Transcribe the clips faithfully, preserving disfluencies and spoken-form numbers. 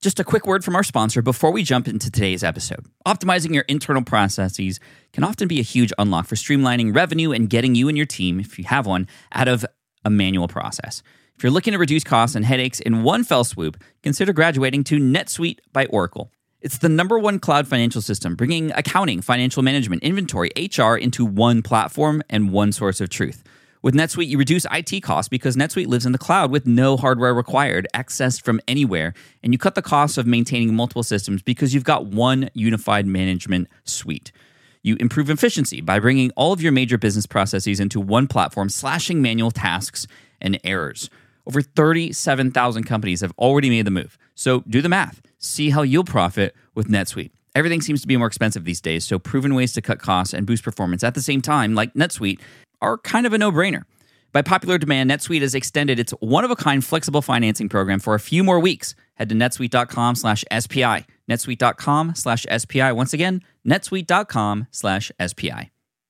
Just a quick word from our sponsor before we jump into today's episode. Optimizing your internal processes can often be a huge unlock for streamlining revenue and getting you and your team, if you have one, out of a manual process. If you're looking to reduce costs and headaches in one fell swoop, consider graduating to NetSuite by Oracle. It's the number one cloud financial system, bringing accounting, financial management, inventory, H R into one platform and one source of truth. With NetSuite, you reduce I T costs because NetSuite lives in the cloud with no hardware required, accessed from anywhere, and you cut the costs of maintaining multiple systems because you've got one unified management suite. You improve efficiency by bringing all of your major business processes into one platform, slashing manual tasks and errors. Over thirty-seven thousand companies have already made the move. So do the math. See how you'll profit with NetSuite. Everything seems to be more expensive these days, so proven ways to cut costs and boost performance at the same time, like NetSuite, are kind of a no-brainer. By popular demand, NetSuite has extended its one-of-a-kind flexible financing program for a few more weeks. Head to netsuite.com slash SPI. netsuite.com slash SPI. Once again, netsuite.com slash SPI.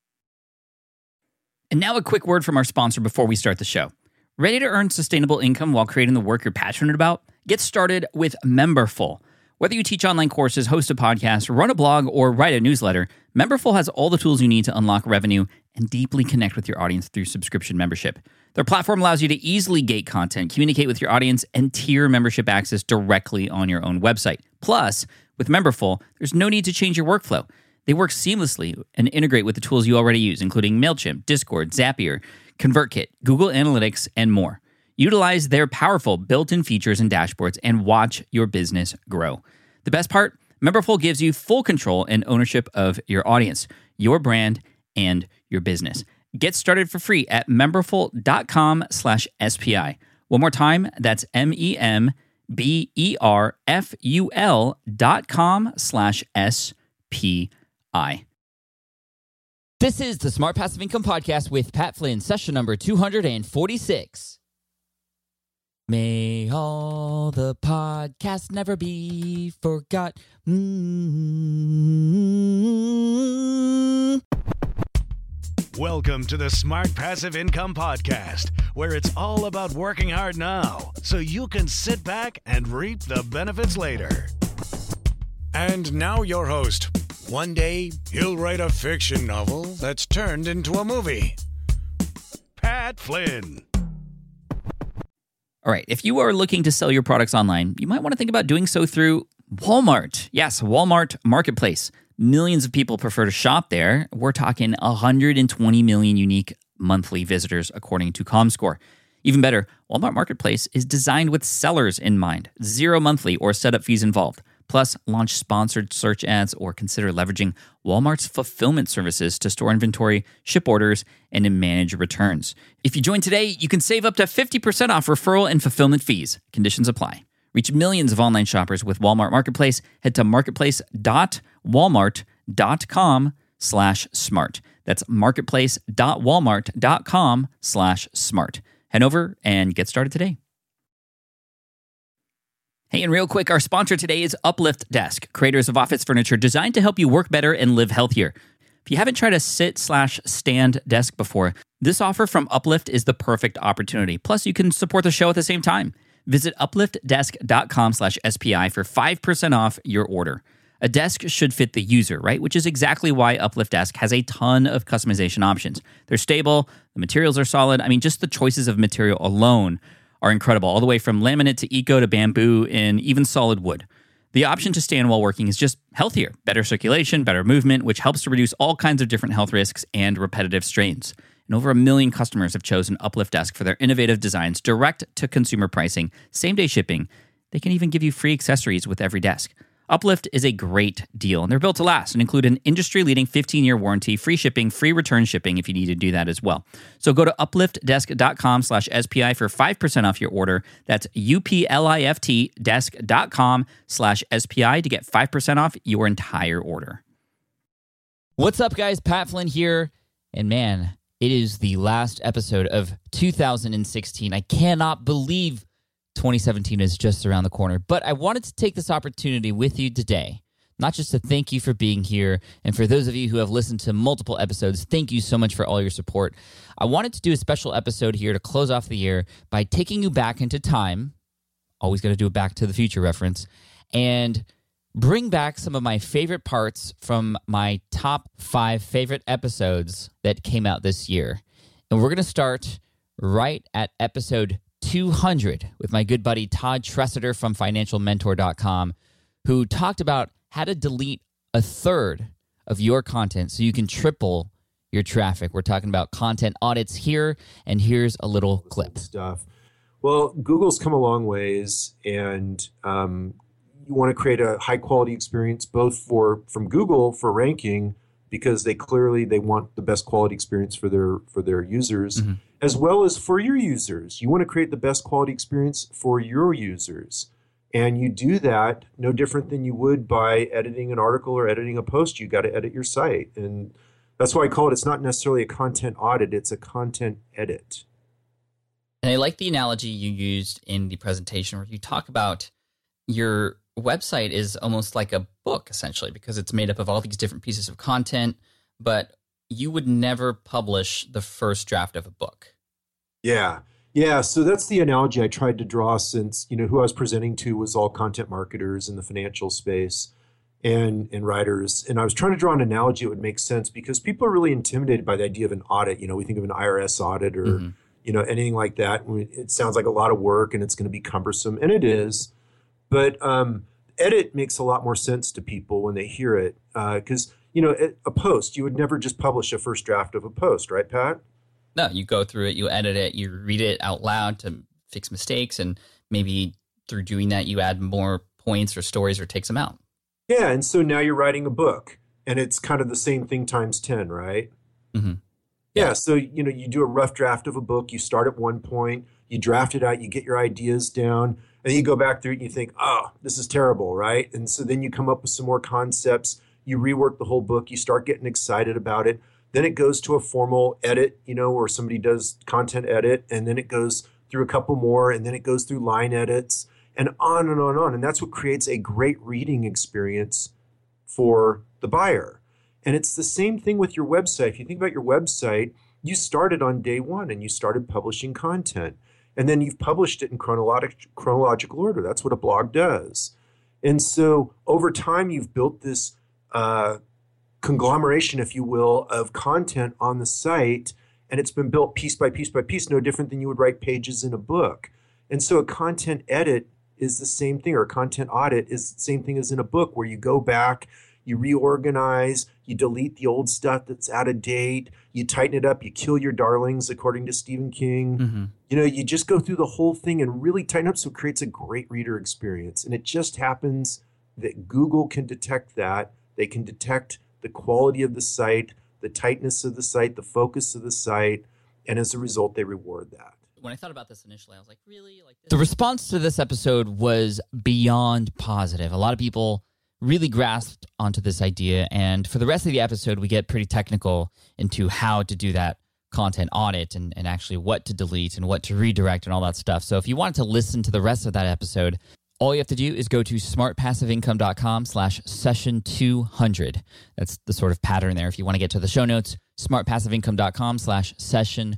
And now a quick word from our sponsor before we start the show. Ready to earn sustainable income while creating the work you're passionate about? Get started with Memberful. Whether you teach online courses, host a podcast, run a blog, or write a newsletter, Memberful has all the tools you need to unlock revenue and deeply connect with your audience through subscription membership. Their platform allows you to easily gate content, communicate with your audience, and tier membership access directly on your own website. Plus, with Memberful, there's no need to change your workflow. They work seamlessly and integrate with the tools you already use, including MailChimp, Discord, Zapier, ConvertKit, Google Analytics, and more. Utilize their powerful built-in features and dashboards and watch your business grow. The best part? Memberful gives you full control and ownership of your audience, your brand, and your business. Get started for free at memberful.com slash SPI. One more time, that's M-E-M-B-E-R-F-U-L dot com slash S-P-I. This is the Smart Passive Income Podcast with Pat Flynn, session number two hundred forty-six. May all the podcasts never be forgot. Mm-hmm. Welcome to the Smart Passive Income Podcast, where it's all about working hard now so you can sit back and reap the benefits later. And now your host. One day, he'll write a fiction novel that's turned into a movie. Pat Flynn. All right, if you are looking to sell your products online, you might want to think about doing so through Walmart. Yes, Walmart Marketplace. Millions of people prefer to shop there. We're talking one hundred twenty million unique monthly visitors, according to Comscore. Even better, Walmart Marketplace is designed with sellers in mind. Zero monthly or setup fees involved. Plus, launch sponsored search ads or consider leveraging Walmart's fulfillment services to store inventory, ship orders, and manage returns. If you join today, you can save up to fifty percent off referral and fulfillment fees. Conditions apply. Reach millions of online shoppers with Walmart Marketplace. Head to marketplace.walmart.com slash smart. That's marketplace.walmart.com slash smart. Head over and get started today. Hey, and real quick, our sponsor today is Uplift Desk, creators of office furniture designed to help you work better and live healthier. If you haven't tried a sit slash stand desk before, this offer from Uplift is the perfect opportunity. Plus, you can support the show at the same time. Visit upliftdesk.com slash SPI for five percent off your order. A desk should fit the user, right? Which is exactly why Uplift Desk has a ton of customization options. They're stable, the materials are solid. I mean, just the choices of material alone are incredible, all the way from laminate to eco to bamboo and even solid wood. The option to stand while working is just healthier, better circulation, better movement, which helps to reduce all kinds of different health risks and repetitive strains. And over a million customers have chosen Uplift Desk for their innovative designs, direct to consumer pricing, same-day shipping. They can even give you free accessories with every desk. Uplift is a great deal, and they're built to last and include an industry-leading fifteen-year warranty, free shipping, free return shipping if you need to do that as well. So go to upliftdesk.com slash SPI for five percent off your order. That's U-P-L-I-F-T desk.com slash SPI to get five percent off your entire order. What's up, guys? Pat Flynn here. And man, it is the last episode of two thousand sixteen. I cannot believe twenty seventeen is just around the corner. But I wanted to take this opportunity with you today, not just to thank you for being here, and for those of you who have listened to multiple episodes, thank you so much for all your support. I wanted to do a special episode here to close off the year by taking you back into time, always got to do a Back to the Future reference, and bring back some of my favorite parts from my top five favorite episodes that came out this year. And we're going to start right at episode two hundred with my good buddy Todd Tresidder from financial mentor dot com, who talked about how to delete a third of your content so you can triple your traffic. We're talking about content audits here, and here's a little clip. Stuff. Well, Google's come a long ways, and um, you want to create a high quality experience both for from Google for ranking, because they clearly they want the best quality experience for their for their users, mm-hmm. as well as for your users. You want to create the best quality experience for your users. And you do that no different than you would by editing an article or editing a post. You got to edit your site. And that's why I call it, it's not necessarily a content audit, it's a content edit. And I like the analogy you used in the presentation where you talk about your website is almost like a book, essentially, because it's made up of all these different pieces of content, but you would never publish the first draft of a book. Yeah. Yeah, so that's the analogy I tried to draw, since, you know, who I was presenting to was all content marketers in the financial space and, and writers. And I was trying to draw an analogy that would make sense, because people are really intimidated by the idea of an audit. You know, we think of an I R S audit or, mm-hmm. you know, anything like that. It sounds like a lot of work and it's going to be cumbersome, and it is. But um, edit makes a lot more sense to people when they hear it, because, uh, you know, a post, you would never just publish a first draft of a post, right, Pat? No, you go through it, you edit it, you read it out loud to fix mistakes, and maybe through doing that, you add more points or stories or takes them out. Yeah, and so now you're writing a book, and it's kind of the same thing times ten, right? Mm-hmm. Yeah, so, you know, you do a rough draft of a book, you start at one point, you draft it out, you get your ideas down, and then you go back through it and you think, oh, this is terrible, right? And so then you come up with some more concepts, you rework the whole book, you start getting excited about it. Then it goes to a formal edit, you know, where somebody does content edit, and then it goes through a couple more, and then it goes through line edits, and on and on and on. And that's what creates a great reading experience for the buyer. And it's the same thing with your website. If you think about your website, you started on day one and you started publishing content. And then you've published it in chronologic, chronological order. That's what a blog does. And so over time, you've built this uh, conglomeration, if you will, of content on the site, and it's been built piece by piece by piece, no different than you would write pages in a book. And so a content edit is the same thing, or a content audit is the same thing as in a book, where you go back, you reorganize, you delete the old stuff that's out of date, you tighten it up, you kill your darlings, according to Stephen King. Mm-hmm. You know, you just go through the whole thing and really tighten up so it creates a great reader experience. And it just happens that Google can detect that. They can detect the quality of the site, the tightness of the site, the focus of the site, and as a result, they reward that. When I thought about this initially, I was like, really? Like this? The response to this episode was beyond positive. A lot of people really grasped onto this idea, and for the rest of the episode, we get pretty technical into how to do that content audit and, and actually what to delete and what to redirect and all that stuff. So if you wanted to listen to the rest of that episode, all you have to do is go to smartpassiveincome.com slash session 200. That's the sort of pattern there. If you want to get to the show notes, smartpassiveincome.com slash session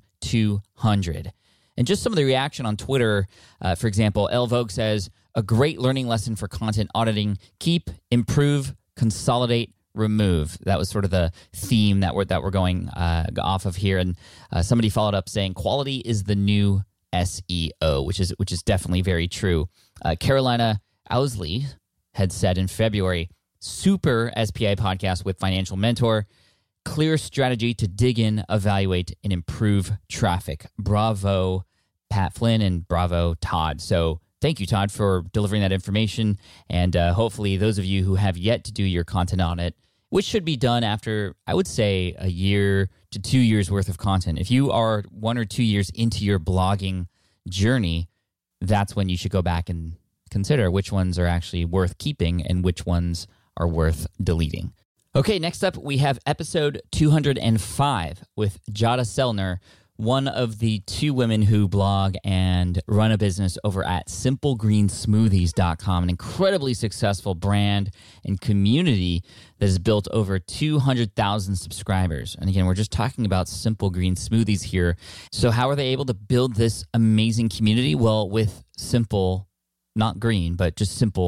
200. And just some of the reaction on Twitter, uh, for example, El Vogue says, a great learning lesson for content auditing. Keep, improve, consolidate, remove. That was sort of the theme that we're, that we're going uh, off of here. And uh, somebody followed up saying, quality is the new S E O, which is which is definitely very true. Uh, Carolina Owsley had said in February, super S P I podcast with Financial Mentor, clear strategy to dig in, evaluate, and improve traffic. Bravo, Pat Flynn, and bravo, Todd. So thank you, Todd, for delivering that information. And uh, hopefully those of you who have yet to do your content audit, which should be done after, I would say, a year to two years worth of content. If you are one or two years into your blogging journey, that's when you should go back and consider which ones are actually worth keeping and which ones are worth deleting. Okay, next up, we have episode two hundred five with Jada Selner, one of the two women who blog and run a business over at simple green smoothies dot com, an incredibly successful brand and community that has built over two hundred thousand subscribers. And again, we're just talking about Simple Green Smoothies here. So how are they able to build this amazing community? Well, with simple, not green, but just simple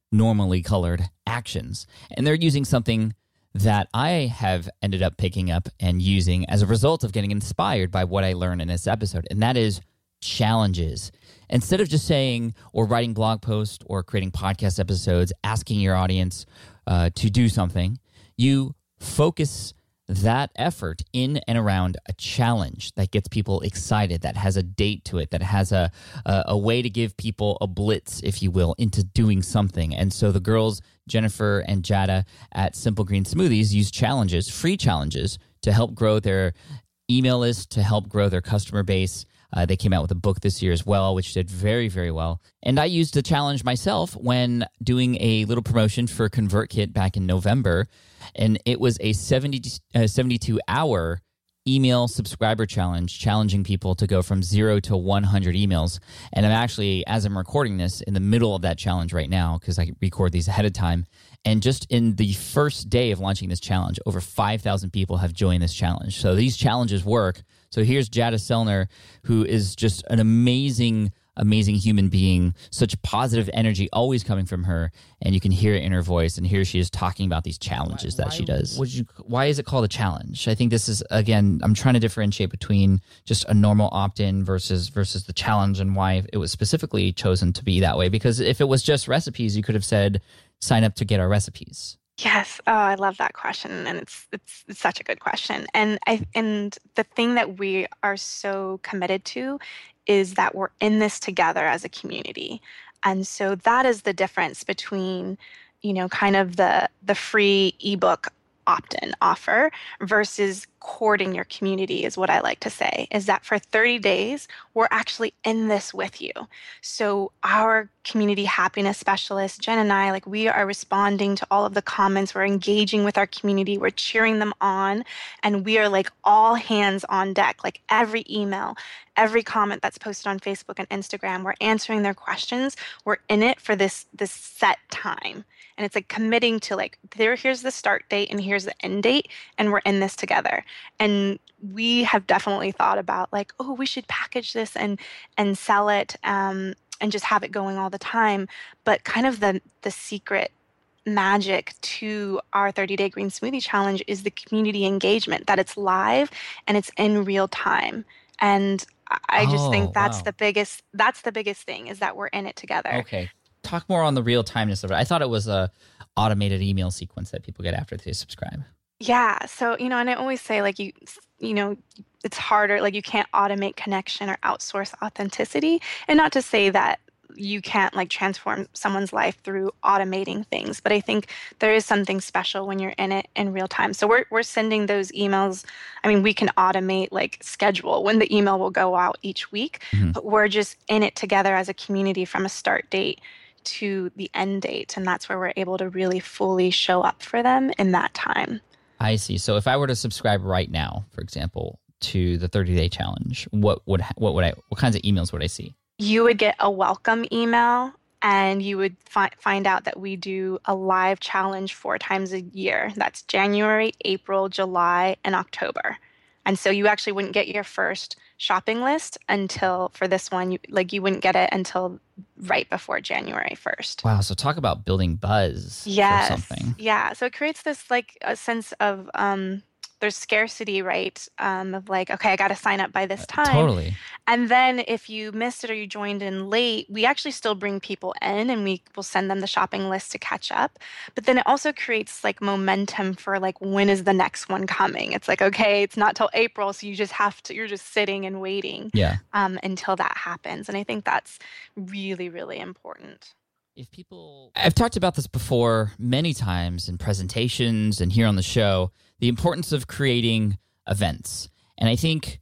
normally colored actions. And they're using something that I have ended up picking up and using as a result of getting inspired by what I learned in this episode, and that is challenges. Instead of just saying or writing blog posts or creating podcast episodes, asking your audience uh, to do something, you focus that effort in and around a challenge that gets people excited, that has a date to it, that has a, a a way to give people a blitz, if you will, into doing something. And so the girls, Jennifer and Jada at Simple Green Smoothies, use challenges, free challenges, to help grow their email list, to help grow their customer base. Uh, they came out with a book this year as well, which did very, very well. And I used the challenge myself when doing a little promotion for ConvertKit back in November. And it was a seventy, uh, seventy-two hour email subscriber challenge, challenging people to go from zero to one hundred emails. And I'm actually, as I'm recording this, in the middle of that challenge right now because I record these ahead of time. And just in the first day of launching this challenge, over five thousand people have joined this challenge. So these challenges work. So here's Jada Selner, who is just an amazing, amazing human being, such positive energy always coming from her, and you can hear it in her voice, and here she is talking about these challenges why, that she does. Would you, why is it called a challenge? I think this is, again, I'm trying to differentiate between just a normal opt-in versus versus the challenge and why it was specifically chosen to be that way. Because if it was just recipes, you could have said, sign up to get our recipes. Yes. Oh, I love that question. And it's, it's it's such a good question. And I and the thing that we are so committed to is that we're in this together as a community. And so that is the difference between, you know, kind of the the free ebook opt-in offer versus courting your community is what I like to say, is that for thirty days, we're actually in this with you. So our community happiness specialist, Jen and I, like we are responding to all of the comments. We're engaging with our community. We're cheering them on. And we are like all hands on deck, like every email, every comment that's posted on Facebook and Instagram, we're answering their questions. We're in it for this, this set time. And it's like committing to like, there, here's the start date and here's the end date, and we're in this together. And we have definitely thought about like, oh, we should package this and and sell it um, and just have it going all the time. But kind of the the secret magic to our thirty-day Green Smoothie Challenge is the community engagement, that it's live and it's in real time. And I just oh, think that's wow. the biggest, that's the biggest thing, is that we're in it together. Okay. Talk more on the real timeness of it. I thought it was a automated email sequence that people get after they subscribe. Yeah. So, you know, and I always say like, you, you know, it's harder, like you can't automate connection or outsource authenticity. And not to say that you can't like transform someone's life through automating things, but I think there is something special when you're in it in real time. So we're we're sending those emails. I mean, we can automate like schedule when the email will go out each week, mm-hmm. but we're just in it together as a community from a start date to the end date. And that's where we're able to really fully show up for them in that time. I see. So if I were to subscribe right now, for example, to the thirty-day challenge, what would what would I what kinds of emails would I see? You would get a welcome email, and you would fi- find out that we do a live challenge four times a year. That's January, April, July, and October. And so you actually wouldn't get your first shopping list until, for this one, you, like you wouldn't get it until right before January first. Wow. So talk about building buzz yes, for something. Yeah. So it creates this like a sense of, um, there's scarcity, right? Um, of like, okay, I got to sign up by this time. Uh, totally. And then if you missed it or you joined in late, we actually still bring people in and we will send them the shopping list to catch up. But then it also creates like momentum for like, when is the next one coming? It's like, okay, it's not till April. So you just have to, you're just sitting and waiting yeah. um, until that happens. And I think that's really, really important. If people, I've talked about this before many times in presentations and here on the show, the importance of creating events. And I think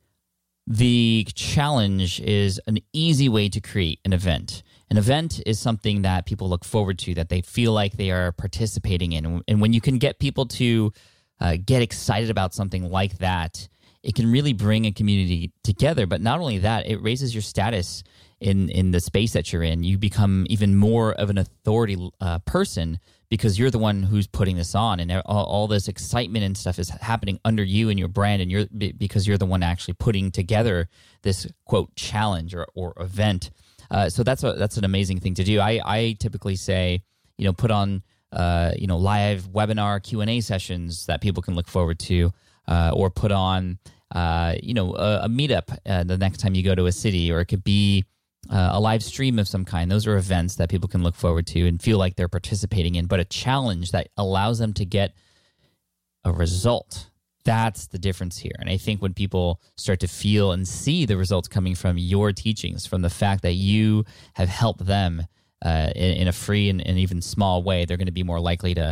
the challenge is an easy way to create an event. An event is something that people look forward to, that they feel like they are participating in. And when you can get people to uh, get excited about something like that, it can really bring a community together. But not only that, it raises your status in, in the space that you're in. You become even more of an authority uh, person because you're the one who's putting this on, and all, all this excitement and stuff is happening under you and your brand, and you're because you're the one actually putting together this quote challenge or, or event. Uh, so that's a, that's an amazing thing to do. I, I typically say, you know, put on, uh, you know, live webinar Q and A sessions that people can look forward to, uh, or put on, uh, you know, a, a meetup uh, the next time you go to a city, or it could be uh, a live stream of some kind. Those are events that people can look forward to and feel like they're participating in, but a challenge that allows them to get a result. That's the difference here. And I think when people start to feel and see the results coming from your teachings, from the fact that you have helped them uh, in, in a free and, and even small way, they're going to be more likely to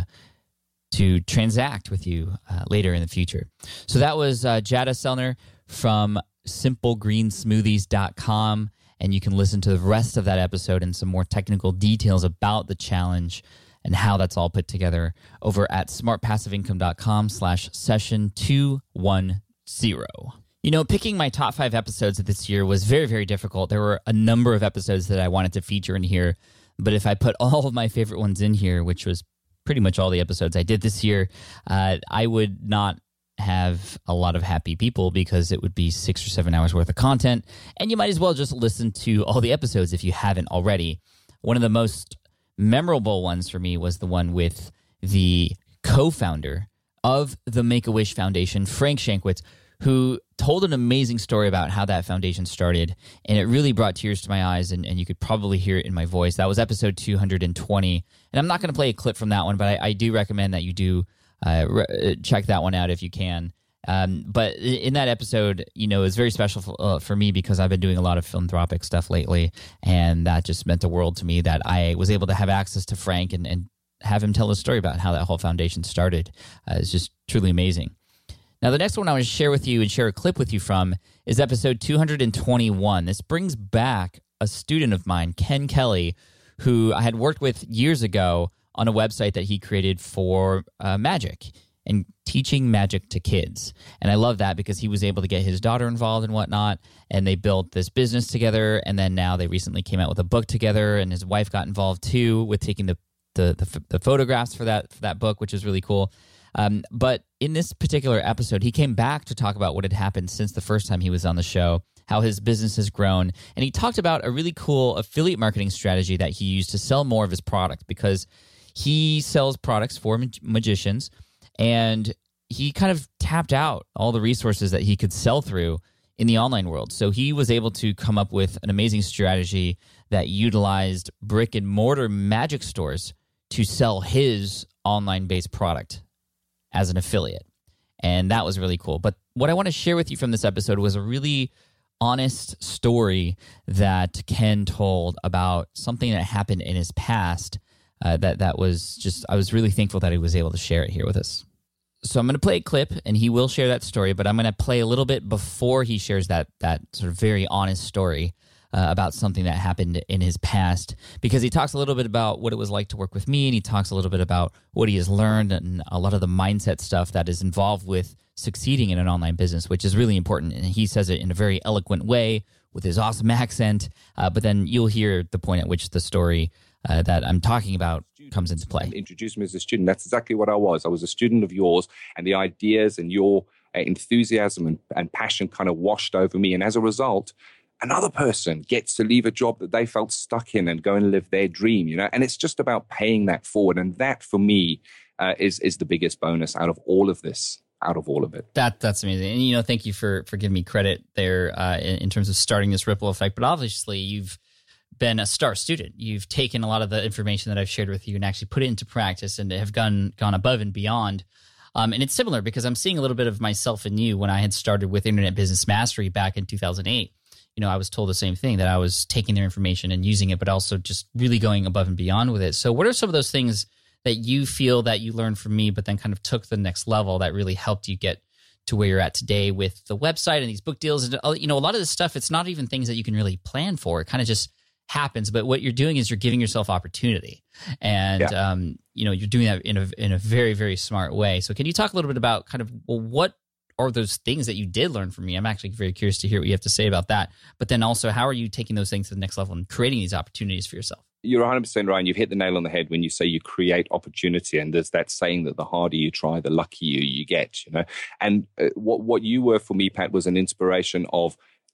to transact with you uh, later in the future. So that was uh, Jada Selner from simple green smoothies dot com, and you can listen to the rest of that episode and some more technical details about the challenge and how that's all put together over at smart passive income dot com slash session two one zero. You know, picking my top five episodes of this year was very, very difficult. There were a number of episodes that I wanted to feature in here, but if I put all of my favorite ones in here, which was pretty much all the episodes I did this year, uh, I would not have a lot of happy people because it would be six or seven hours worth of content, and you might as well just listen to all the episodes if you haven't already. One of the most memorable ones for me was the one with the co-founder of the Make-A-Wish Foundation, Frank Shankwitz, who told an amazing story about how that foundation started, and it really brought tears to my eyes, and, and you could probably hear it in my voice. That was episode two hundred twenty, and I'm not going to play a clip from that one, but I, I do recommend that you do uh, re- check that one out if you can. Um, but in that episode, you know, it's very special for, uh, for me because I've been doing a lot of philanthropic stuff lately, and that just meant the world to me that I was able to have access to Frank and, and have him tell a story about how that whole foundation started. Uh, it's just truly amazing. Now, the next one I want to share with you and share a clip with you from is episode two hundred twenty-one. This brings back a student of mine, Ken Kelly, who I had worked with years ago on a website that he created for uh, magic and teaching magic to kids. And I love that because he was able to get his daughter involved and whatnot, and they built this business together, and then now they recently came out with a book together, and his wife got involved too with taking the the, the, the photographs for that, for that book, which is really cool. Um, but in this particular episode, he came back to talk about what had happened since the first time he was on the show, how his business has grown, and he talked about a really cool affiliate marketing strategy that he used to sell more of his product, because he sells products for mag- magicians, and he kind of tapped out all the resources that he could sell through in the online world. So he was able to come up with an amazing strategy that utilized brick and mortar magic stores to sell his online-based product as an affiliate. And that was really cool. But what I want to share with you from this episode was a really honest story that Ken told about something that happened in his past uh, that, that was just, I was really thankful that he was able to share it here with us. So I'm going to play a clip, and he will share that story, but I'm going to play a little bit before he shares that that sort of very honest story uh, about something that happened in his past, because he talks a little bit about what it was like to work with me, and he talks a little bit about what he has learned and a lot of the mindset stuff that is involved with succeeding in an online business, which is really important. And he says it in a very eloquent way with his awesome accent, uh, but then you'll hear the point at which the story Uh, that I'm talking about comes into play. Introduce me as a student. That's exactly what I was. I was a student of yours, and the ideas and your uh, enthusiasm and, and passion kind of washed over me. And as a result, another person gets to leave a job that they felt stuck in and go and live their dream, you know? And it's just about paying that forward. And that, for me, uh, is is the biggest bonus out of all of this. Out of all of it. That that's amazing. And, you know, thank you for, for giving me credit there uh, in, in terms of starting this ripple effect. But obviously, you've been a star student. You've taken a lot of the information that I've shared with you and actually put it into practice and have gone gone above and beyond. Um, and it's similar because I'm seeing a little bit of myself in you. When I had started with Internet Business Mastery back in two thousand eight, you know, I was told the same thing, that I was taking their information and using it, but also just really going above and beyond with it. So what are some of those things that you feel that you learned from me, but then kind of took the next level that really helped you get to where you're at today with the website and these book deals? And, you know, a lot of this stuff, it's not even things that you can really plan for. It kind of just happens, but what you're doing is you're giving yourself opportunity, and yeah. um, you know, you're doing that in a in a very, very smart way. So can you talk a little bit about kind of, well, what are those things that you did learn from me? I'm actually very curious to hear what you have to say about that. But then also, how are you taking those things to the next level and creating these opportunities for yourself? You're one hundred percent right. You've hit the nail on the head when you say you create opportunity. And there's that saying that the harder you try, the luckier you get, you know. And uh, what, what you were for me, Pat, was an inspiration of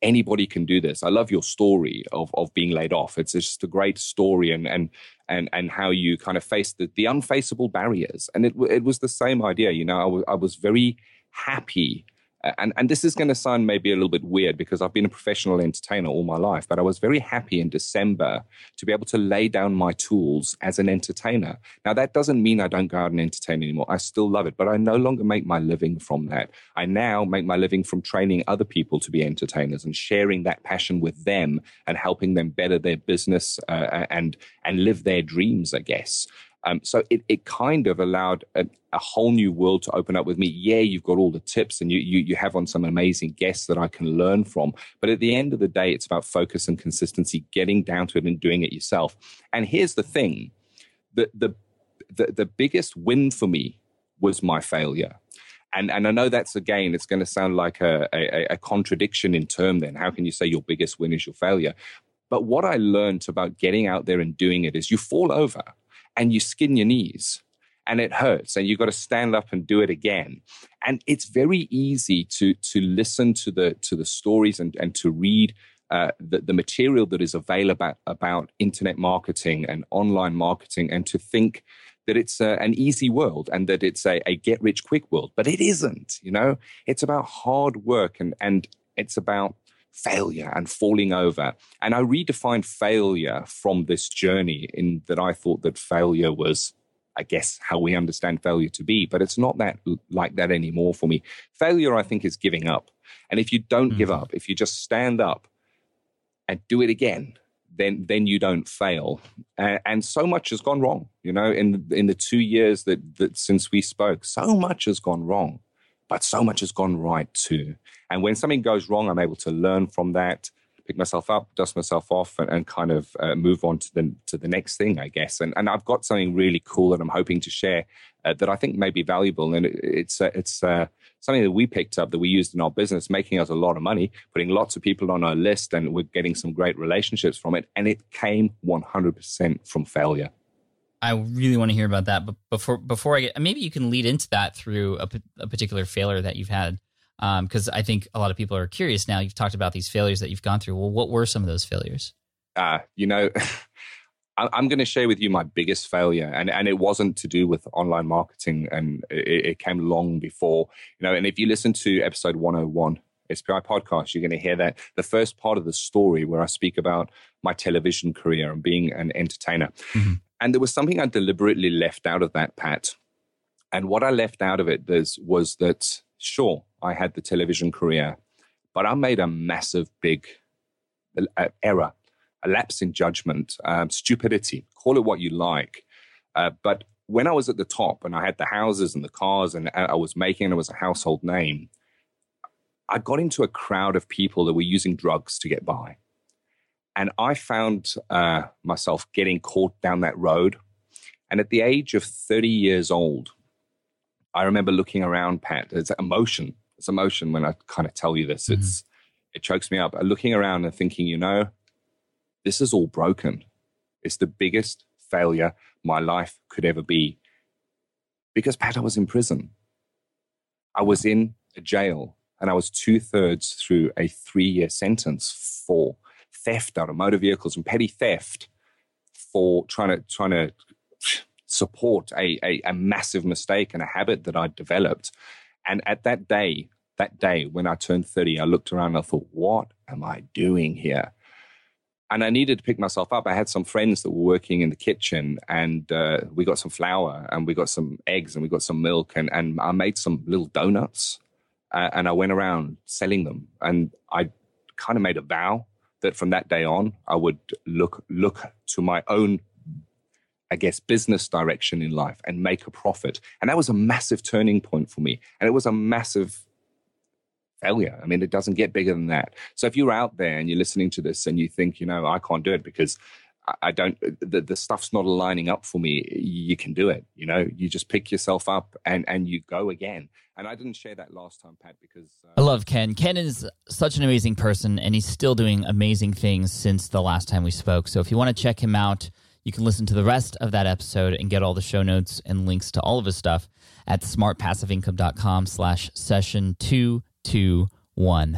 anybody can do this. I love your story of of being laid off. It's just a great story, and and and and how you kind of face the, the unfaceable barriers. And it it was the same idea. You know, I was I was very happy. And, and this is going to sound maybe a little bit weird because I've been a professional entertainer all my life, but I was very happy in December to be able to lay down my tools as an entertainer. Now, that doesn't mean I don't go out and entertain anymore. I still love it, but I no longer make my living from that. I now make my living from training other people to be entertainers and sharing that passion with them and helping them better their business uh, and, and live their dreams, I guess. Um, so it, it kind of allowed a, a whole new world to open up with me. Yeah, you've got all the tips and you, you you have on some amazing guests that I can learn from. But at the end of the day, it's about focus and consistency, getting down to it and doing it yourself. And here's the thing. The, the, the, the biggest win for me was my failure. And and I know that's, again, it's going to sound like a, a, a contradiction in term then. How can you say your biggest win is your failure? But what I learned about getting out there and doing it is you fall over. And you skin your knees and it hurts and you've got to stand up and do it again. And it's very easy to to listen to the to the stories and, and to read uh, the, the material that is available about, about internet marketing and online marketing and to think that it's a, an easy world and that it's a, a get-rich-quick world. But it isn't, you know. It's about hard work and and it's about failure and falling over. And I redefined failure from this journey in that I thought that failure was, I guess, how we understand failure to be. But it's not that like that anymore for me. Failure, I think, is giving up. And if you don't mm-hmm. give up, if you just stand up and do it again, then then you don't fail. And, and so much has gone wrong, you know, in, in the two years that, that since we spoke, so much has gone wrong. But so much has gone right too. And when something goes wrong, I'm able to learn from that, pick myself up, dust myself off, and, and kind of uh, move on to the to the next thing, I guess. And and I've got something really cool that I'm hoping to share uh, that I think may be valuable. And it, it's uh, it's uh, something that we picked up that we used in our business, making us a lot of money, putting lots of people on our list, and we're getting some great relationships from it. And it came one hundred percent from failure. I really want to hear about that, but before before I get, maybe you can lead into that through a, a particular failure that you've had, because um, I think a lot of people are curious now. You've talked about these failures that you've gone through. Well, what were some of those failures? Uh, you know, I'm going to share with you my biggest failure, and, and it wasn't to do with online marketing, and it, it came long before. You know, and if you listen to episode one oh one, S P I podcast, you're going to hear that the first part of the story where I speak about my television career and being an entertainer. Mm-hmm. And there was something I deliberately left out of that, Pat. And what I left out of it was, was that, sure, I had the television career, but I made a massive, big uh, error, a lapse in judgment, um, stupidity, call it what you like. Uh, but when I was at the top and I had the houses and the cars and I was making, and it was a household name, I got into a crowd of people that were using drugs to get by. And I found uh, myself getting caught down that road. And at the age of thirty years old, I remember looking around, Pat. It's emotion. It's emotion when I kind of tell you this. Mm-hmm. It's It chokes me up. Looking around and thinking, you know, this is all broken. It's the biggest failure my life could ever be. Because, Pat, I was in prison. I was in a jail. And I was two-thirds through a three-year sentence for theft out of motor vehicles and petty theft for trying to trying to support a, a, a massive mistake and a habit that I developed. And at that day, that day when I turned thirty, I looked around and I thought, what am I doing here? And I needed to pick myself up. I had some friends that were working in the kitchen, and uh, we got some flour and we got some eggs and we got some milk, and, and I made some little donuts. Uh, and I went around selling them. And I kind of made a vow that from that day on, I would look look to my own, I guess, business direction in life and make a profit. And that was a massive turning point for me. And it was a massive failure. I mean, it doesn't get bigger than that. So if you're out there and you're listening to this and you think, you know, I can't do it because I don't, the, the stuff's not aligning up for me, you can do it. You know, you just pick yourself up and, and you go again. And I didn't share that last time, Pat, because... Uh, I love Ken. Ken is such an amazing person, and he's still doing amazing things since the last time we spoke. So if you want to check him out, you can listen to the rest of that episode and get all the show notes and links to all of his stuff at smartpassiveincome.com slash session two two one.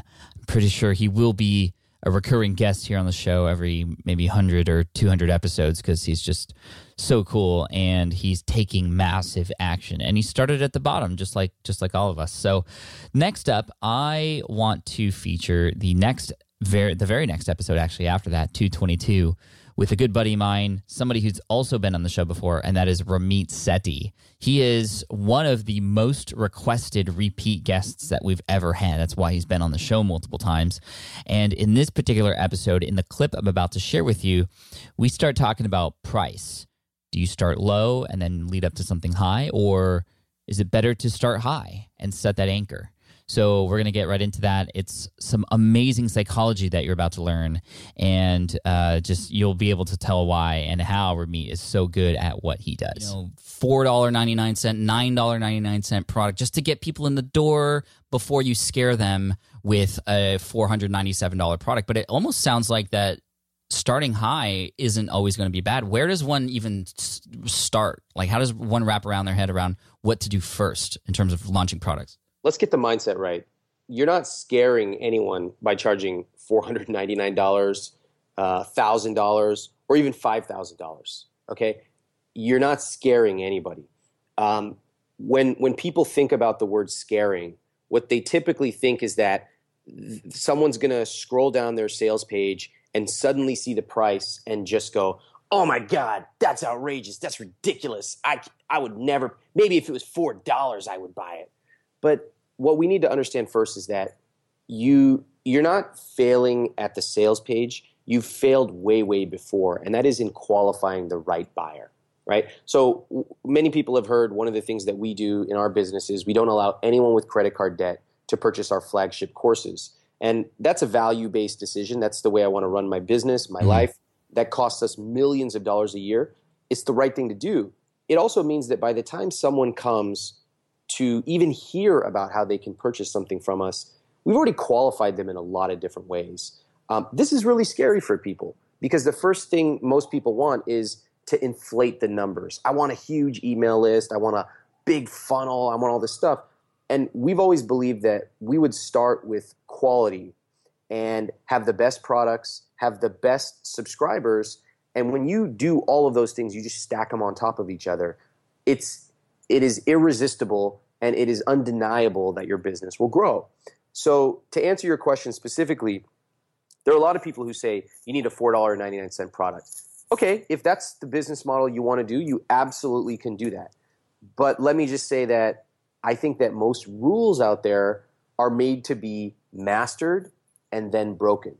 pretty sure he will be a recurring guest here on the show every maybe one hundred or two hundred episodes because he's just so cool and he's taking massive action. And he started at the bottom just like just like all of us. So next up, I want to feature the next very the very next episode actually after that, two twenty-two, with a good buddy of mine, somebody who's also been on the show before, and that is Ramit Sethi. He is one of the most requested repeat guests that we've ever had. That's why he's been on the show multiple times. And in this particular episode, in the clip I'm about to share with you, we start talking about price. Do you start low and then lead up to something high, or is it better to start high and set that anchor? So we're going to get right into that. It's some amazing psychology that you're about to learn, and uh, just you'll be able to tell why and how Ramit is so good at what he does. You know, four dollars and ninety-nine cents, nine dollars and ninety-nine cents product just to get people in the door before you scare them with a four hundred ninety-seven dollars product. But it almost sounds like that starting high isn't always going to be bad. Where does one even start? Like, how does one wrap around their head around what to do first in terms of launching products? Let's get the mindset right. You're not scaring anyone by charging four hundred ninety-nine dollars, uh, one thousand dollars, or even five thousand dollars, okay? You're not scaring anybody. Um, when, when people think about the word scaring, what they typically think is that th- someone's going to scroll down their sales page and suddenly see the price and just go, oh my God, that's outrageous. That's ridiculous. I, I would never, maybe if it was four dollars, I would buy it. But what we need to understand first is that you, you're not failing at the sales page. You've failed way, way before, and that is in qualifying the right buyer, right? So w- many people have heard one of the things that we do in our business is we don't allow anyone with credit card debt to purchase our flagship courses. And that's a value-based decision. That's the way I want to run my business, my mm-hmm. life. That costs us millions of dollars a year. It's the right thing to do. It also means that by the time someone comes to even hear about how they can purchase something from us, we've already qualified them in a lot of different ways. Um, this is really scary for people because the first thing most people want is to inflate the numbers. I want a huge email list. I want a big funnel. I want all this stuff. And we've always believed that we would start with quality and have the best products, have the best subscribers. And when you do all of those things, you just stack them on top of each other. It's It is irresistible and it is undeniable that your business will grow. So to answer your question specifically, there are a lot of people who say you need a four dollars and ninety-nine cents product. Okay, if that's the business model you want to do, you absolutely can do that. But let me just say that I think that most rules out there are made to be mastered and then broken.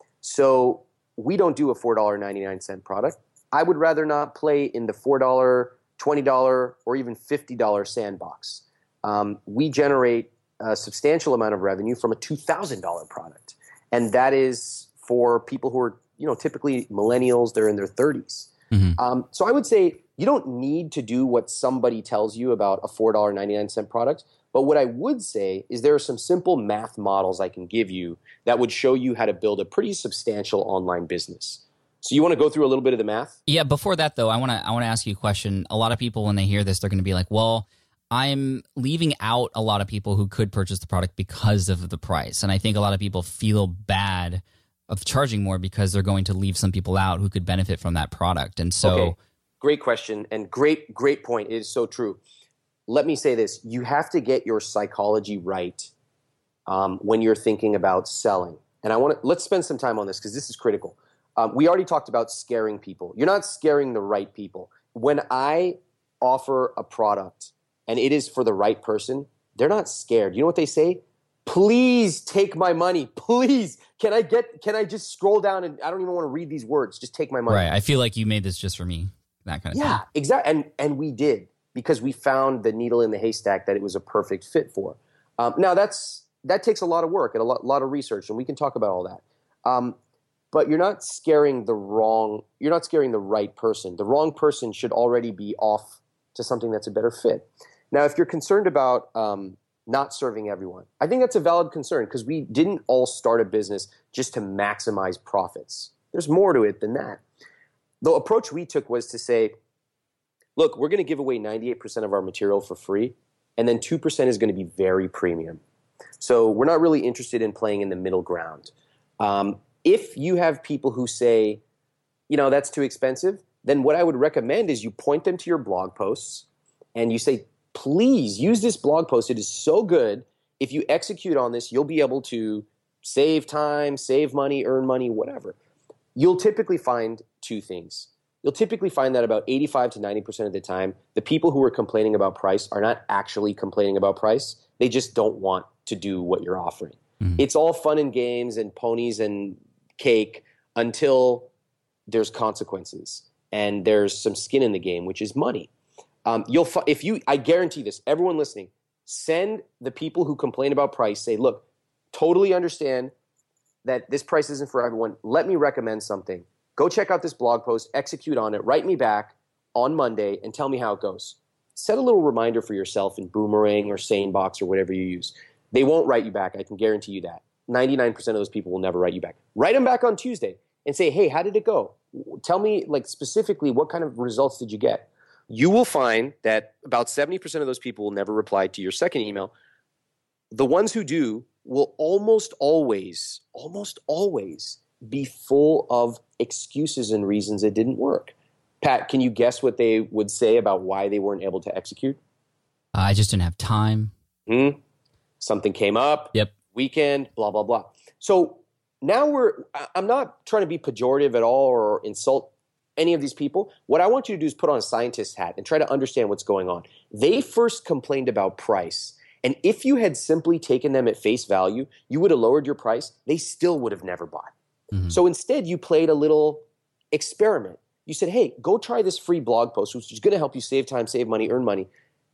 So we don't do a four dollars and ninety-nine cents product. I would rather not play in the four dollars, twenty dollars, or even fifty dollars sandbox. Um, we generate a substantial amount of revenue from a two thousand dollars product. And that is for people who are, you know, typically millennials, they're in their thirties. Mm-hmm. Um, so I would say you don't need to do what somebody tells you about a four dollars and ninety-nine cents product. But what I would say is there are some simple math models I can give you that would show you how to build a pretty substantial online business. So you want to go through a little bit of the math? Yeah, before that though, I want to I want to ask you a question. A lot of people when they hear this, they're going to be like, "Well, I'm leaving out a lot of people who could purchase the product because of the price." And I think a lot of people feel bad of charging more because they're going to leave some people out who could benefit from that product. And so okay. Great question and great great point. It is so true. Let me say this. You have to get your psychology right um, when you're thinking about selling. And I want to let's spend some time on this because this is critical. Um, we already talked about scaring people. You're not scaring the right people. When I offer a product and it is for the right person, they're not scared. You know what they say? Please take my money. Please. Can I get, can I just scroll down and I don't even want to read these words. Just take my money. Right. I feel like you made this just for me. That kind of yeah, thing. Exactly. And, and we did because we found the needle in the haystack that it was a perfect fit for. Um, now that's, that takes a lot of work and a lot, lot of research and we can talk about all that. Um, But you're not scaring the wrong, you're not scaring the right person. The wrong person should already be off to something that's a better fit. Now, if you're concerned about um, not serving everyone, I think that's a valid concern because we didn't all start a business just to maximize profits. There's more to it than that. The approach we took was to say, look, we're going to give away ninety-eight percent of our material for free, and then two percent is going to be very premium. So we're not really interested in playing in the middle ground. Um, if you have people who say, you know, that's too expensive, then what I would recommend is you point them to your blog posts and you say, please use this blog post. It is so good. If you execute on this, you'll be able to save time, save money, earn money, whatever. You'll typically find two things. You'll typically find that about eighty-five to ninety percent of the time, the people who are complaining about price are not actually complaining about price. They just don't want to do what you're offering. Mm-hmm. It's all fun and games and ponies and cake until there's consequences and there's some skin in the game, which is money. Um, you'll if you, I guarantee this, everyone listening, send the people who complain about price, say, look, totally understand that this price isn't for everyone. Let me recommend something. Go check out this blog post, execute on it, write me back on Monday and tell me how it goes. Set a little reminder for yourself in Boomerang or SaneBox or whatever you use. They won't write you back. I can guarantee you that. ninety-nine percent of those people will never write you back. Write them back on Tuesday and say, hey, how did it go? Tell me, like, specifically what kind of results did you get? You will find that about seventy percent of those people will never reply to your second email. The ones who do will almost always, almost always be full of excuses and reasons it didn't work. Pat, can you guess what they would say about why they weren't able to execute? Uh, I just didn't have time. Hmm? Something came up. Yep. Weekend, blah, blah, blah. So now we're, I'm not trying to be pejorative at all or insult any of these people. What I want you to do is put on a scientist hat and try to understand what's going on. They first complained about price. And if you had simply taken them at face value, you would have lowered your price. They still would have never bought. Mm-hmm. So instead, you played a little experiment. You said, hey, go try this free blog post, which is going to help you save time, save money, earn money.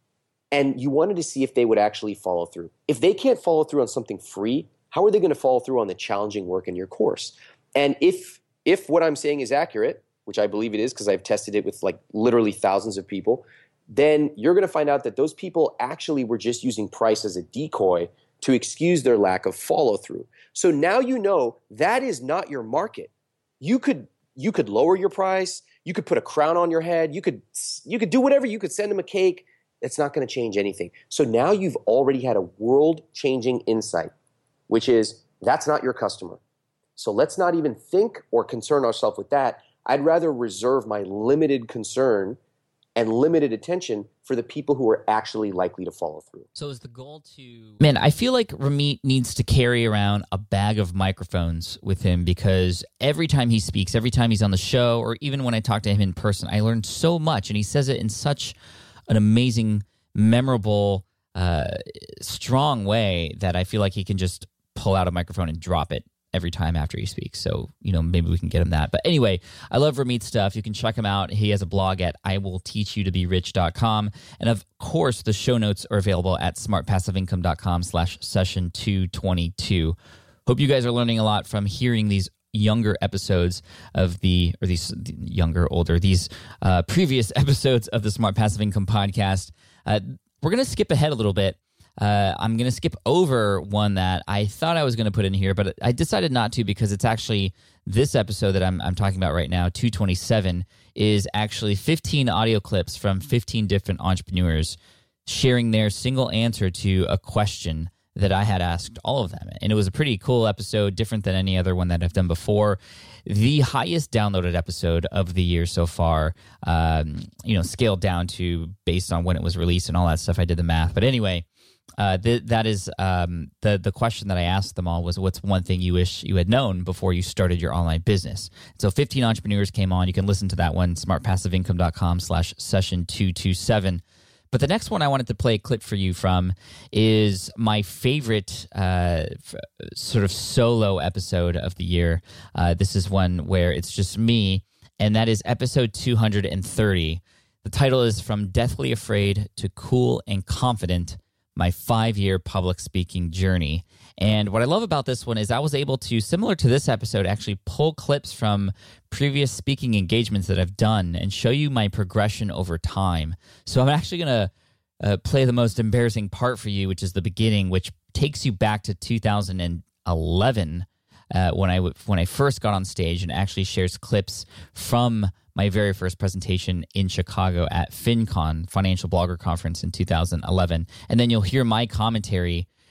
And you wanted to see if they would actually follow through. If they can't follow through on something free, how are they going to follow through on the challenging work in your course? And if if what I'm saying is accurate, which I believe it is because I've tested it with like literally thousands of people, then you're going to find out that those people actually were just using price as a decoy to excuse their lack of follow through. So now you know that is not your market. You could you could lower your price, you could put a crown on your head, you could you could do whatever, you could send them a cake. It's not going to change anything. So now you've already had a world-changing insight, which is that's not your customer. So let's not even think or concern ourselves with that. I'd rather reserve my limited concern and limited attention for the people who are actually likely to follow through. So is the goal to... Man, I feel like Ramit needs to carry around a bag of microphones with him because every time he speaks, every time he's on the show, or even when I talk to him in person, I learn so much, and he says it in such an amazing, memorable, uh, strong way that I feel like he can just pull out a microphone and drop it every time after he speaks. So, you know, maybe we can get him that. But anyway, I love Ramit's stuff. You can check him out. He has a blog at I will teach you to be rich dot com. And of course, the show notes are available at smart passive income dot com slash session two twenty-two. Hope you guys are learning a lot from hearing these younger episodes of the, or these younger, older, these uh, previous episodes of the Smart Passive Income podcast. Uh, we're going to skip ahead a little bit. Uh, I'm going to skip over one that I thought I was going to put in here, but I decided not to because it's actually this episode that I'm, I'm talking about right now, two twenty-seven, is actually fifteen audio clips from fifteen different entrepreneurs sharing their single answer to a question that I had asked all of them. And it was a pretty cool episode, different than any other one that I've done before. The highest downloaded episode of the year so far, um, you know, scaled down to based on when it was released and all that stuff. I did the math. But anyway, uh, th- that is um, the, the question that I asked them all was, what's one thing you wish you had known before you started your online business? So fifteen entrepreneurs came on. You can listen to that one, smart passive income dot com slash session two twenty-seven. But the next one I wanted to play a clip for you from is my favorite uh, f- sort of solo episode of the year. Uh, this is one where it's just me, and that is episode two hundred thirty. The title is From Deathly Afraid to Cool and Confident, My Five-Year Public Speaking Journey. And what I love about this one is I was able to, similar to this episode, actually pull clips from previous speaking engagements that I've done and show you my progression over time. So I'm actually going to uh, play the most embarrassing part for you, which is the beginning, which takes you back to two thousand eleven uh, when I w- when I first got on stage, and actually shares clips from my very first presentation in Chicago at FinCon, Financial Blogger Conference in two thousand eleven. And then you'll hear my commentary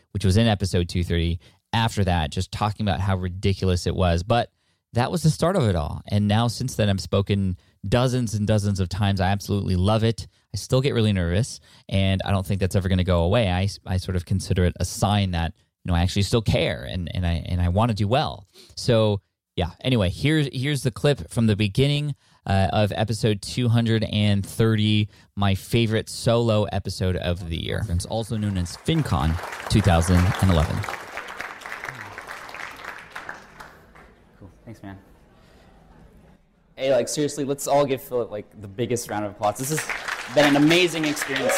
which was in episode two thirty. After that, just talking about how ridiculous it was. But that was the start of it all. And now since then, I've spoken dozens and dozens of times. I absolutely love it. I still get really nervous, and I don't think that's ever going to go away. I, I sort of consider it a sign that, you know, I actually still care and, and I and I want to do well. So yeah, anyway, here's, here's the clip from the beginning uh, of episode two hundred thirty, my favorite solo episode of the year. It's also known as FinCon twenty eleven. Thanks, man. Hey, like, seriously, let's all give Philip, like, the biggest round of applause. This has been an amazing experience.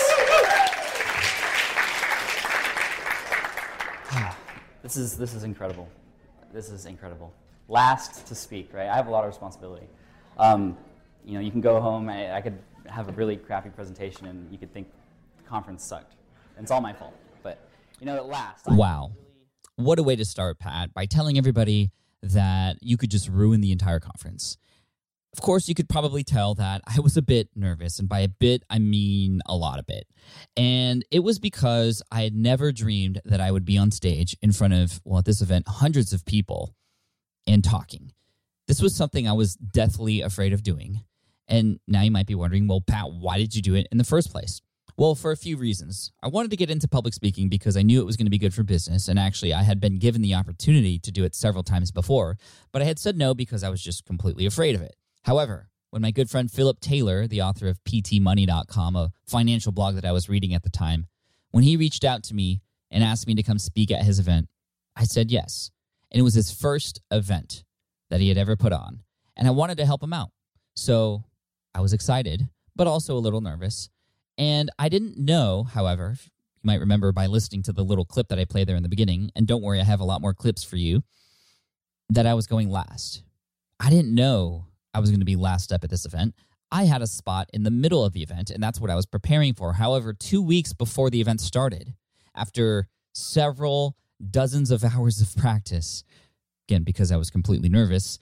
This is, this is incredible. This is incredible. Last to speak, right? I have a lot of responsibility. Um, you know, you can go home, I, I could have a really crappy presentation, and you could think the conference sucked. And it's all my fault. But, you know, at last. Wow. What a way to start, Pat, by telling everybody that you could just ruin the entire conference. Of course, you could probably tell that I was a bit nervous, and by a bit, I mean a lot of bit. And it was because I had never dreamed that I would be on stage in front of, well, at this event, hundreds of people and talking. This was something I was deathly afraid of doing. And now you might be wondering, well, Pat, why did you do it in the first place? Well, for a few reasons. I wanted to get into public speaking because I knew it was going to be good for business, and actually I had been given the opportunity to do it several times before, but I had said no because I was just completely afraid of it. However, when my good friend Philip Taylor, the author of P T Money dot com, a financial blog that I was reading at the time, when he reached out to me and asked me to come speak at his event, I said yes. And it was his first event that he had ever put on, and I wanted to help him out. So I was excited, but also a little nervous. And I didn't know, however, you might remember by listening to the little clip that I played there in the beginning, and don't worry, I have a lot more clips for you, that I was going last. I didn't know I was going to be last up at this event. I had a spot in the middle of the event, and that's what I was preparing for. However, two weeks before the event started, after several dozens of hours of practice, again, because I was completely nervous,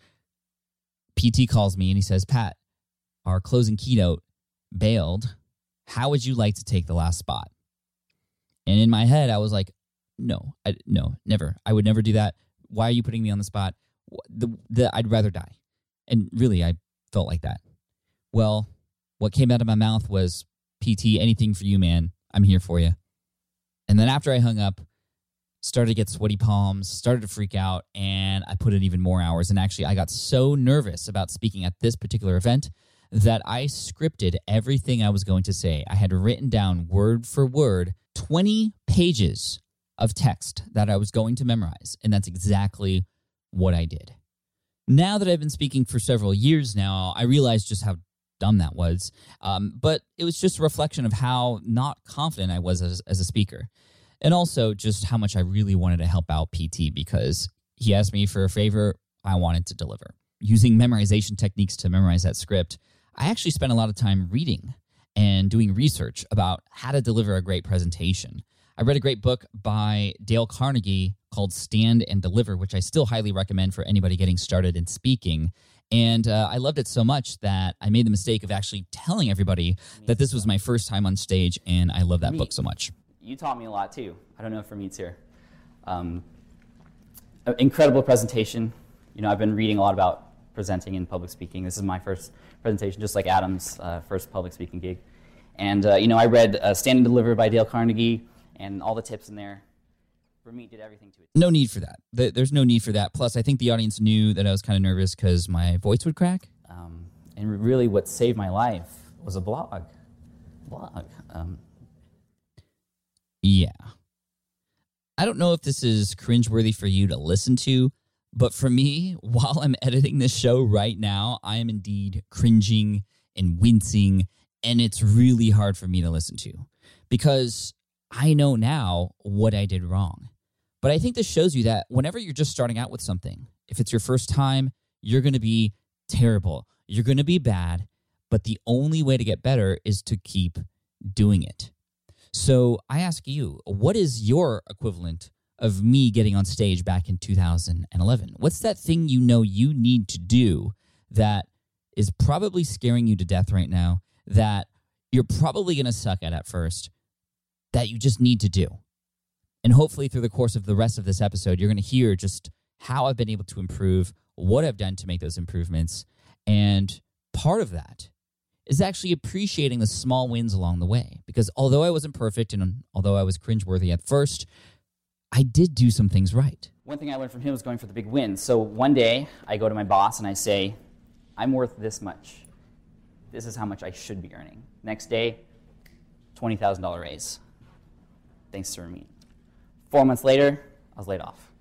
P T calls me and he says, Pat, our closing keynote bailed. How would you like to take the last spot? And in my head, I was like, no, I, no, never. I would never do that. Why are you putting me on the spot? The, the, I'd rather die. And really, I felt like that. Well, what came out of my mouth was, P T, anything for you, man. I'm here for you. And then after I hung up, started to get sweaty palms, started to freak out, and I put in even more hours. And actually, I got so nervous about speaking at this particular event that I scripted everything I was going to say. I had written down word for word twenty pages of text that I was going to memorize, and that's exactly what I did. Now that I've been speaking for several years now, I realize just how dumb that was, um, but it was just a reflection of how not confident I was as, as a speaker, and also just how much I really wanted to help out P T because he asked me for a favor I wanted to deliver. Using memorization techniques to memorize that script, I actually spent a lot of time reading and doing research about how to deliver a great presentation. I read a great book by Dale Carnegie called Stand and Deliver, which I still highly recommend for anybody getting started in speaking. And uh, I loved it so much that I made the mistake of actually telling everybody that this was my first time on stage, and I love that book so much. You taught me a lot, too. I don't know if Ramit's here. Um, incredible presentation. You know, I've been reading a lot about presenting and public speaking. This is my first presentation, just like Adam's uh, first public speaking gig. And, uh, you know, I read uh, Stand and Deliver by Dale Carnegie and all the tips in there. Ramit did everything to it. No need for that. There's no need for that. Plus, I think the audience knew that I was kind of nervous because my voice would crack. Um, and really what saved my life was a blog. Blog. Um, yeah. I don't know if this is cringeworthy for you to listen to, but for me, while I'm editing this show right now, I am indeed cringing and wincing, and it's really hard for me to listen to because I know now what I did wrong. But I think this shows you that whenever you're just starting out with something, if it's your first time, you're going to be terrible. You're going to be bad, but the only way to get better is to keep doing it. So I ask you, what is your equivalent of me getting on stage back in two thousand eleven? What's that thing you know you need to do that is probably scaring you to death right now, that you're probably going to suck at at first, that you just need to do? And hopefully through the course of the rest of this episode, you're going to hear just how I've been able to improve, what I've done to make those improvements. And part of that is actually appreciating the small wins along the way. Because although I wasn't perfect and although I was cringeworthy at first, I did do some things right. One thing I learned from him was going for the big wins. So one day I go to my boss and I say, I'm worth this much. This is how much I should be earning. Next day, twenty thousand dollars raise. Thanks to Ramin. Four months later, I was laid off.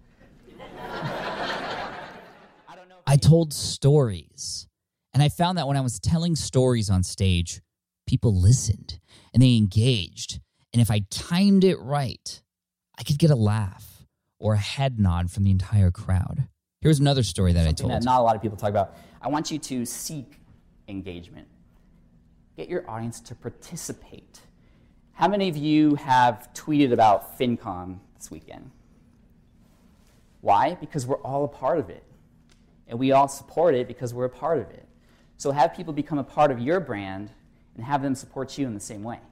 I told stories. And I found that when I was telling stories on stage, people listened and they engaged. And if I timed it right, I could get a laugh or a head nod from the entire crowd. Here's another story that Something I told. That not a lot of people talk about. I want you to seek engagement. Get your audience to participate. How many of you have tweeted about FinCon this weekend? Why? Because we're all a part of it. And we all support it because we're a part of it. So have people become a part of your brand and have them support you in the same way.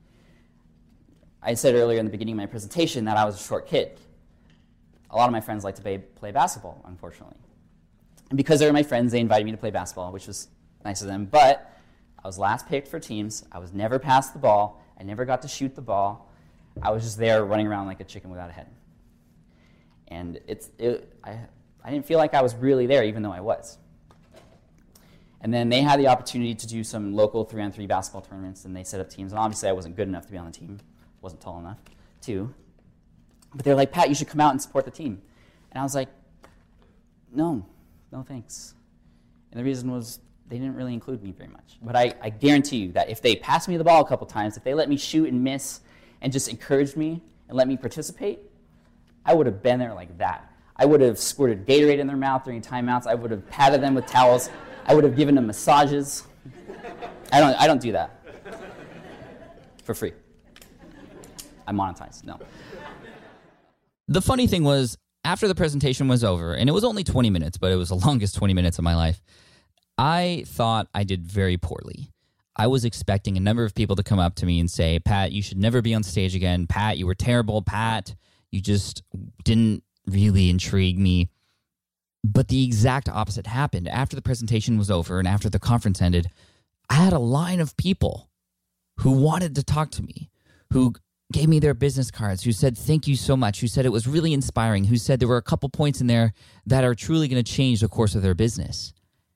I said earlier in the beginning of my presentation that I was a short kid. A lot of my friends like to play, play basketball, unfortunately. And because they were my friends, they invited me to play basketball, which was nice of them. But I was last picked for teams. I was never passed the ball. I never got to shoot the ball. I was just there running around like a chicken without a head. And it's it, I, I didn't feel like I was really there, even though I was. And then they had the opportunity to do some local three-on-three basketball tournaments, and they set up teams. And obviously, I wasn't good enough to be on the team. Wasn't tall enough, too. But they're like, Pat, you should come out and support the team. And I was like, no, no thanks. And the reason was they didn't really include me very much. But I, I guarantee you that if they passed me the ball a couple times, if they let me shoot and miss and just encouraged me and let me participate, I would have been there like that. I would have squirted Gatorade in their mouth during timeouts. I would have patted them with towels. I would have given them massages. I don't, I don't do that for free. I monetize, no. The funny thing was, after the presentation was over, and it was only twenty minutes, but it was the longest twenty minutes of my life, I thought I did very poorly. I was expecting a number of people to come up to me and say, Pat, you should never be on stage again. Pat, you were terrible. Pat, you just didn't really intrigue me. But the exact opposite happened. After the presentation was over and after the conference ended, I had a line of people who wanted to talk to me, who gave me their business cards, who said thank you so much, who said it was really inspiring, who said there were a couple points in there that are truly going to change the course of their business.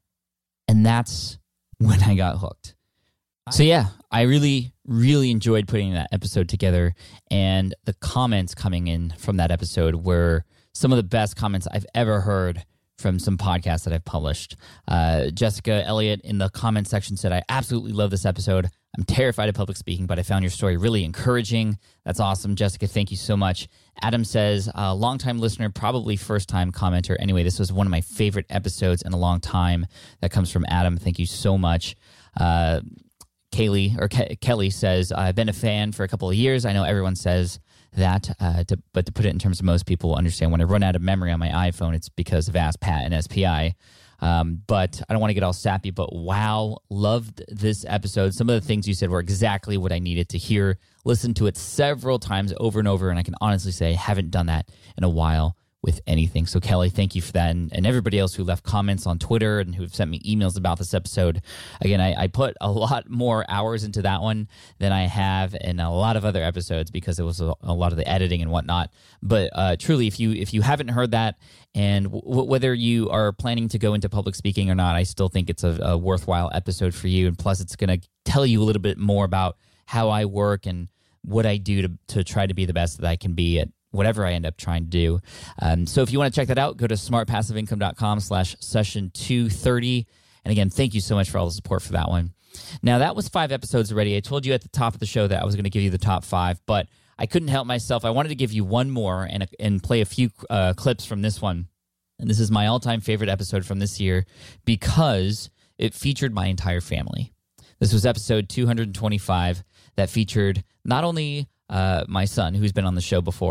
And that's when I got hooked. So yeah, I really, really enjoyed putting that episode together, and the comments coming in from that episode were some of the best comments I've ever heard from some podcasts that I've published. Uh, Jessica Elliott in the comment section said, I absolutely love this episode. I'm terrified of public speaking, but I found your story really encouraging. That's awesome. Jessica, thank you so much. Adam says, uh, longtime listener, probably first-time commenter. Anyway, this was one of my favorite episodes in a long time. That comes from Adam. Thank you so much. Uh, Kaylee, or Ke- Kelly says, I've been a fan for a couple of years. I know everyone says that, uh, to, but to put it in terms of most people understand, when I run out of memory on my iPhone, it's because of Ask Pat and S P I. Um, but I don't want to get all sappy, but wow, loved this episode. Some of the things you said were exactly what I needed to hear. Listened to it several times over and over, and I can honestly say I haven't done that in a while with anything. So Kelly, thank you for that. And, and everybody else who left comments on Twitter and who've sent me emails about this episode. Again, I, I put a lot more hours into that one than I have in a lot of other episodes because it was a, a lot of the editing and whatnot. But uh, truly, if you if you haven't heard that, and w- whether you are planning to go into public speaking or not, I still think it's a, a worthwhile episode for you. And plus, it's going to tell you a little bit more about how I work and what I do to to try to be the best that I can be at whatever I end up trying to do. Um, so if you want to check that out, go to smartpassiveincome.com slash session 230. And again, thank you so much for all the support for that one. Now, that was five episodes already. I told you at the top of the show that I was going to give you the top five, but I couldn't help myself. I wanted to give you one more and, and play a few uh, clips from this one. And this is my all-time favorite episode from this year because it featured my entire family. This was episode two hundred twenty-five that featured not only uh, my son, who's been on the show before,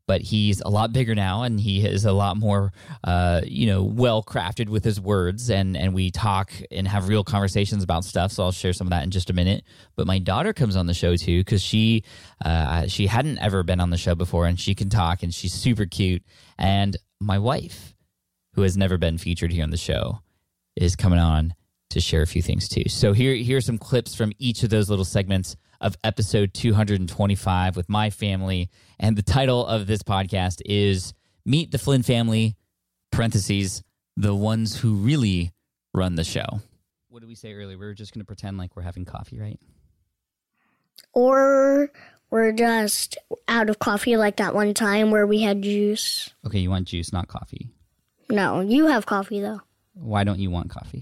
but he's a lot bigger now, and he is a lot more, uh, you know, well-crafted with his words, and, and we talk and have real conversations about stuff, so I'll share some of that in just a minute. But my daughter comes on the show, too, because she, uh, she hadn't ever been on the show before, and she can talk, and she's super cute. And my wife, who has never been featured here on the show, is coming on to share a few things, too. So here, here are some clips from each of those little segments of episode two hundred twenty-five with my family. And the title of this podcast is Meet the Flynn Family, parentheses, the ones who really run the show. What did we say earlier? We were just going to pretend like we're having coffee, right? Or we're just out of coffee like that one time where we had juice. Okay, you want juice, not coffee. No, you have coffee, though. Why don't you want coffee?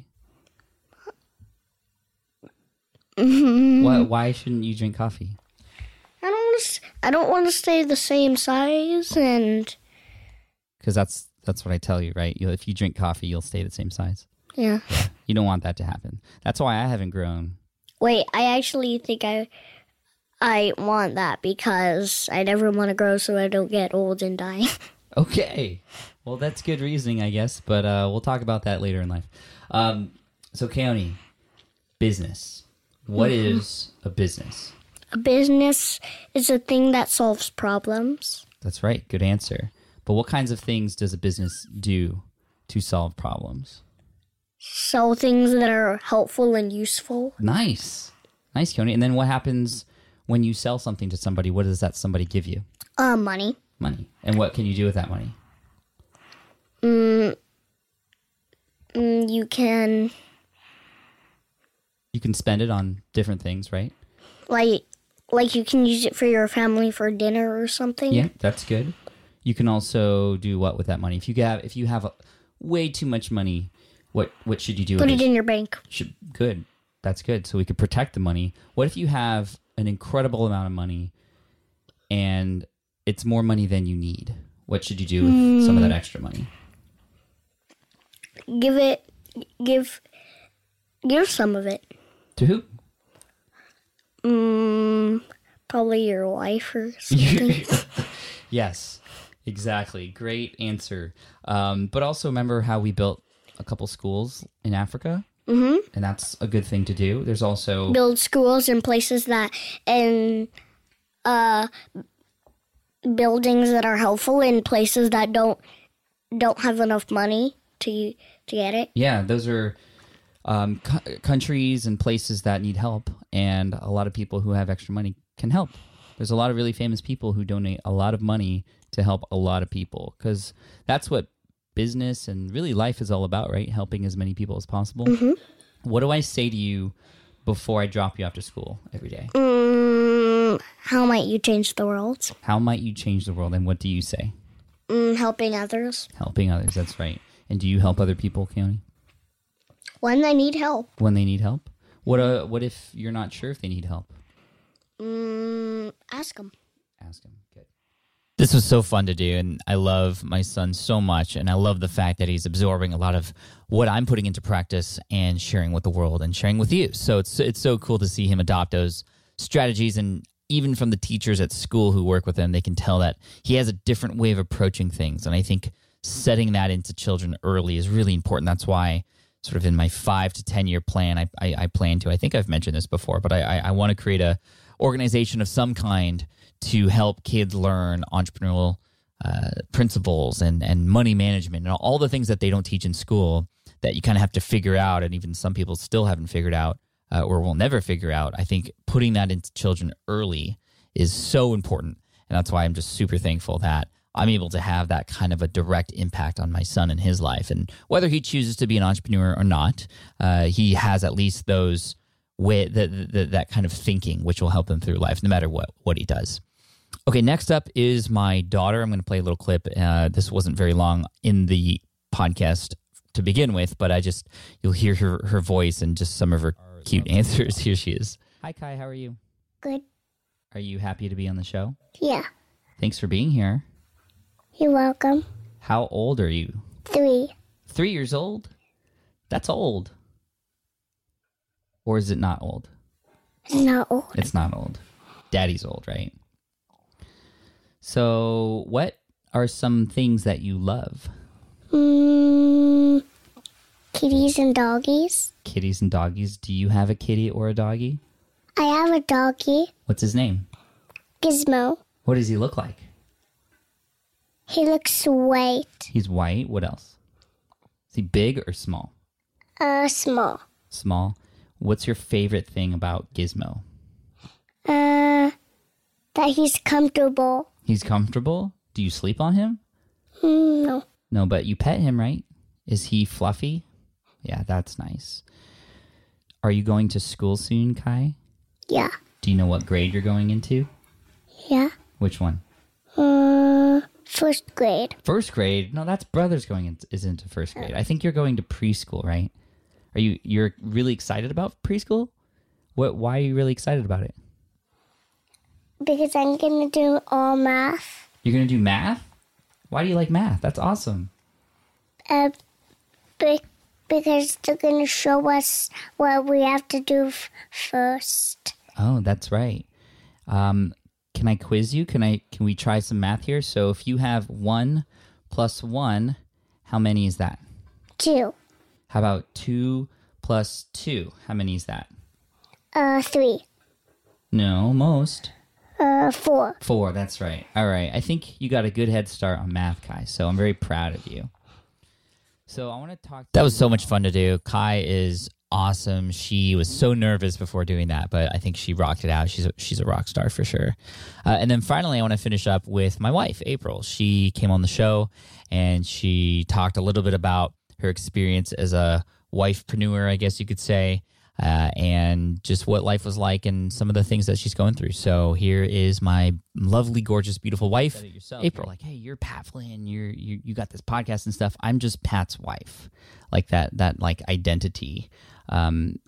Why, why shouldn't you drink coffee? I don't want to. I don't want to stay the same size, and because that's that's what I tell you, right? You'll, if you drink coffee, you'll stay the same size. Yeah. You don't want that to happen. That's why I haven't grown. Wait, I actually think I I want that because I never want to grow, so I don't get old and die. Okay. Well, that's good reasoning, I guess, but uh, we'll talk about that later in life. Um, so, Keone, business. What mm-hmm. is a business? A business is a thing that solves problems. That's right. Good answer. But what kinds of things does a business do to solve problems? Sell things that are helpful and useful. Nice. Nice, Keone. And then what happens when you sell something to somebody? What does that somebody give you? Uh, money. Money. And what can you do with that money? Mm, mm, you can... You can spend it on different things, right? Like, like you can use it for your family for dinner or something. Yeah, that's good. You can also do what with that money? If you have, if you have a, way too much money, what what should you do? Put with it in your bank. Should, good, that's good. So we could protect the money. What if you have an incredible amount of money, and it's more money than you need? What should you do with mm. some of that extra money? Give it, give, give some of it. To who? Mm, probably your wife or something. Yes, exactly. Great answer. Um, but also remember how we built a couple schools in Africa? Mm-hmm. And that's a good thing to do. There's also... Build schools in places that... and uh, buildings that are helpful in places that don't don't have enough money to to get it. Yeah, those are... Um, cu- countries and places that need help, and a lot of people who have extra money can help. There's a lot of really famous people who donate a lot of money to help a lot of people, because that's what business and really life is all about, right? Helping as many people as possible. Mm-hmm. What do I say to you before I drop you off to school every day? Mm, how might you change the world? How might you change the world, and what do you say? Mm, helping others. Helping others, that's right. And do you help other people, Keone? When they need help. When they need help? What uh, What if you're not sure if they need help? Mm, ask them. Ask them. Good. This was so fun to do, and I love my son so much, and I love the fact that he's absorbing a lot of what I'm putting into practice and sharing with the world and sharing with you. So it's it's so cool to see him adopt those strategies, and even from the teachers at school who work with him, they can tell that he has a different way of approaching things, and I think setting that into children early is really important. That's why sort of in my five to ten year plan, I, I, I plan to, I think I've mentioned this before, but I, I, I want to create a organization of some kind to help kids learn entrepreneurial uh, principles and, and money management and all the things that they don't teach in school that you kind of have to figure out, and even some people still haven't figured out uh, or will never figure out. I think putting that into children early is so important, and that's why I'm just super thankful that I'm able to have that kind of a direct impact on my son and his life. And whether he chooses to be an entrepreneur or not, uh, he has at least those way, the, the, that kind of thinking, which will help him through life, no matter what, what he does. Okay, next up is my daughter. I'm going to play a little clip. Uh, this wasn't very long in the podcast to begin with, but I just, you'll hear her, her voice and just some of her cute answers. Here she is. Hi, Kai. How are you? Good. Are you happy to be on the show? Yeah. Thanks for being here. You're welcome. How old are you? Three. Three years old? That's old. Or is it not old? It's not old. It's not old. Daddy's old, right? So what are some things that you love? Mm, kitties and doggies. Kitties and doggies. Do you have a kitty or a doggie? I have a doggie, What's his name? Gizmo. What does he look like? He looks white. He's white. What else? Is he big or small? Uh, small. Small. What's your favorite thing about Gizmo? Uh, that he's comfortable. He's comfortable? Do you sleep on him? Mm, no. No, but you pet him, right? Is he fluffy? Yeah, that's nice. Are you going to school soon, Kai? Yeah. Do you know what grade you're going into? Yeah. Which one? Uh, first grade. First grade? No, that's brother's going in, is into first grade. I think you're going to preschool, right? Are you you're really excited about preschool? What? Why are you really excited about it? Because I'm going to do all math. You're going to do math? Why do you like math? That's awesome. Uh, be- because they're going to show us what we have to do f- first. Oh, that's right. Um, can I quiz you? Can I? Can we try some math here? So if you have one plus one, how many is that? Two. How about two plus two? How many is that? Uh, three. No, most. Uh, four. Four, that's right. All right. I think you got a good head start on math, Kai, so I'm very proud of you. So I want to talk... That was so much fun to do. Kai is awesome. She was so nervous before doing that, but I think she rocked it out. She's a, she's a rock star for sure. Uh, and then finally, I want to finish up with my wife, April. She came on the show, and she talked a little bit about her experience as a wifepreneur, I guess you could say, uh, and just what life was like and some of the things that she's going through. So here is my lovely, gorgeous, beautiful wife, April. Like, hey, you're Pat Flynn. You're you you got this podcast and stuff. I'm just Pat's wife, like that that like identity. Um,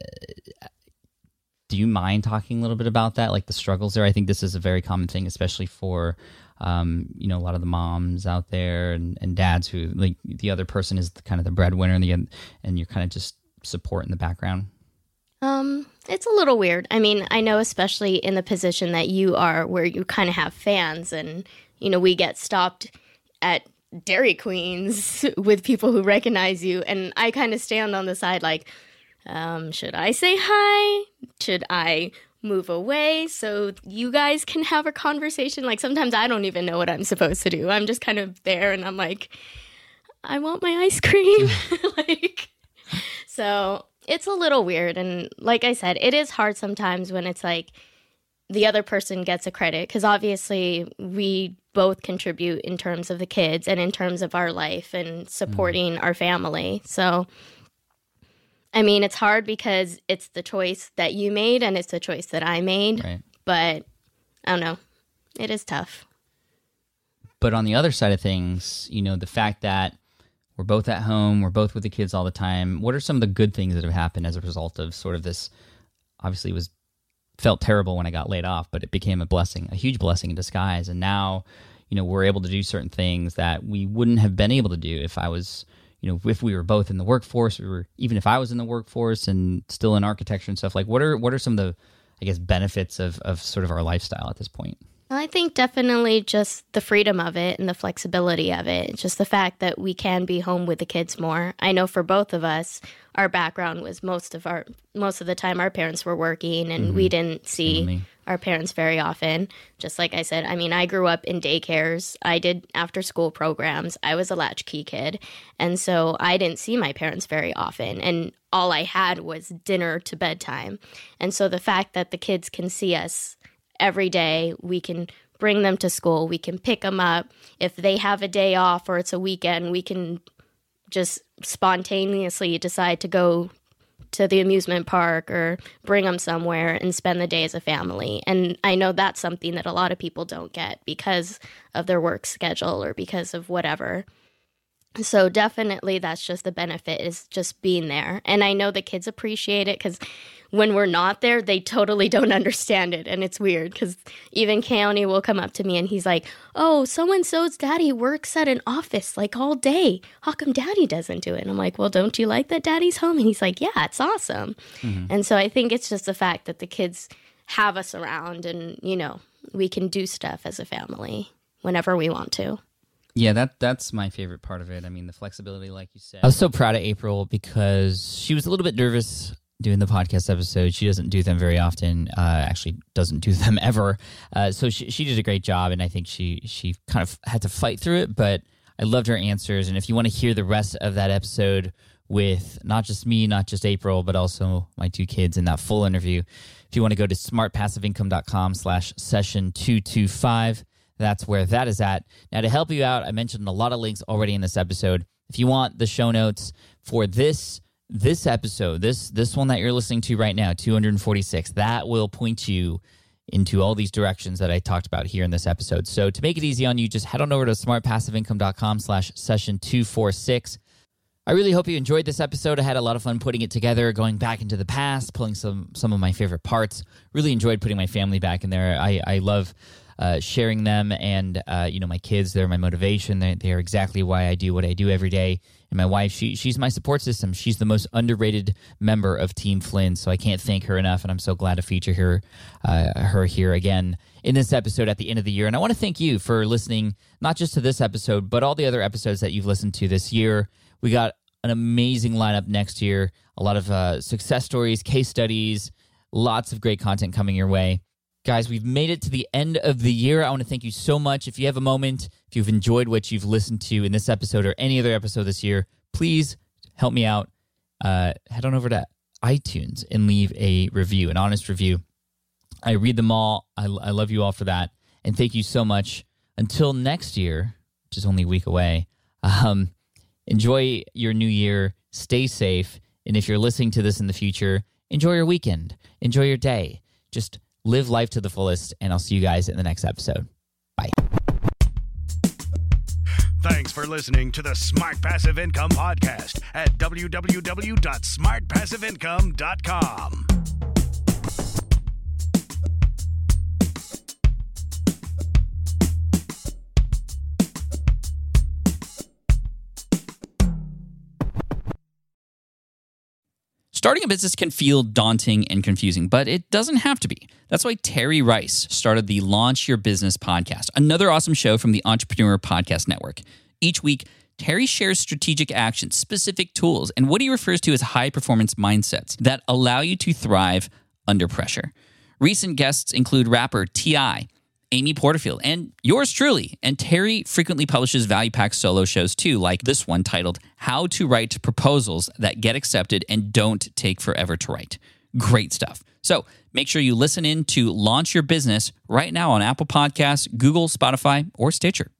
do you mind talking a little bit about that, like the struggles there? I think this is a very common thing, especially for um, you know, a lot of the moms out there and, and dads who like the other person is the, kind of the breadwinner and the and you're kind of just support in the background. Um, it's a little weird. I mean, I know especially in the position that you are where you kind of have fans and, you know, we get stopped at Dairy Queens with people who recognize you. And I kind of stand on the side like, um, should I say hi? Should I move away so you guys can have a conversation? Like sometimes I don't even know what I'm supposed to do. I'm just kind of there and I'm like, I want my ice cream. like, so... It's a little weird, and like I said, it is hard sometimes when it's like the other person gets a credit, because obviously we both contribute in terms of the kids and in terms of our life and supporting mm. our family. So, I mean, it's hard because it's the choice that you made and it's the choice that I made, right. But I don't know. It is tough. But on the other side of things, you know, the fact that we're both at home, we're both with the kids all the time. What are some of the good things that have happened as a result of sort of this? Obviously, it was felt terrible when I got laid off, but it became a blessing, a huge blessing in disguise. And now, you know, we're able to do certain things that we wouldn't have been able to do if I was, you know, if we were both in the workforce, we were, even if I was in the workforce and still in architecture and stuff. Like, what are what are some of the, I guess, benefits of of sort of our lifestyle at this point? I think definitely just the freedom of it and the flexibility of it. Just the fact that we can be home with the kids more. I know for both of us, our background was most of our most of the time our parents were working and mm-hmm. we didn't see our parents very often. Just like I said, I mean, I grew up in daycares. I did after school programs. I was a latchkey kid. And so I didn't see my parents very often. And all I had was dinner to bedtime. And so the fact that the kids can see us every day, we can bring them to school, we can pick them up. If they have a day off or it's a weekend, we can just spontaneously decide to go to the amusement park or bring them somewhere and spend the day as a family. And I know that's something that a lot of people don't get because of their work schedule or because of whatever. So definitely that's just the benefit, is just being there. And I know the kids appreciate it because when we're not there, they totally don't understand it. And it's weird because even County will come up to me and he's like, oh, so-and-so's daddy works at an office like all day. How come daddy doesn't do it? And I'm like, well, don't you like that daddy's home? And he's like, yeah, it's awesome. Mm-hmm. And so I think it's just the fact that the kids have us around and, you know, we can do stuff as a family whenever we want to. Yeah, that that's my favorite part of it. I mean, the flexibility, like you said. I was so proud of April because she was a little bit nervous doing the podcast episode. She doesn't do them very often. Uh, actually, doesn't do them ever. Uh, so she she did a great job, and I think she she kind of had to fight through it. But I loved her answers. And if you want to hear the rest of that episode with not just me, not just April, but also my two kids in that full interview, if you want to go to smartpassiveincome.com slash session two twenty-five. That's where that is at. Now, to help you out, I mentioned a lot of links already in this episode. If you want the show notes for this this episode, this this one that you're listening to right now, two forty-six, that will point you into all these directions that I talked about here in this episode. So to make it easy on you, just head on over to smartpassiveincome.com slash session two forty-six. I really hope you enjoyed this episode. I had a lot of fun putting it together, going back into the past, pulling some some of my favorite parts. Really enjoyed putting my family back in there. I, I love uh, sharing them and, uh, you know, my kids. They're my motivation. They, they're exactly why I do what I do every day. And my wife, she she's my support system. She's the most underrated member of Team Flynn, so I can't thank her enough, and I'm so glad to feature her, uh, her here again in this episode at the end of the year. And I want to thank you for listening, not just to this episode, but all the other episodes that you've listened to this year. We got an amazing lineup next year, a lot of uh, success stories, case studies, lots of great content coming your way. Guys, we've made it to the end of the year. I want to thank you so much. If you have a moment, if you've enjoyed what you've listened to in this episode or any other episode this year, please help me out. Uh, head on over to iTunes and leave a review, an honest review. I read them all. I, I love you all for that. And thank you so much. Until next year, which is only a week away, um, enjoy your new year. Stay safe. And if you're listening to this in the future, enjoy your weekend. Enjoy your day. Just live life to the fullest, and I'll see you guys in the next episode. Bye. Thanks for listening to the Smart Passive Income Podcast at w w w dot smart passive income dot com. Starting a business can feel daunting and confusing, but it doesn't have to be. That's why Terry Rice started the Launch Your Business podcast, another awesome show from the Entrepreneur Podcast Network. Each week, Terry shares strategic actions, specific tools, and what he refers to as high-performance mindsets that allow you to thrive under pressure. Recent guests include rapper T I, Amy Porterfield, and yours truly. And Terry frequently publishes value-packed solo shows too, like this one titled How to Write Proposals That Get Accepted and Don't Take Forever to Write. Great stuff. So make sure you listen in to Launch Your Business right now on Apple Podcasts, Google, Spotify, or Stitcher.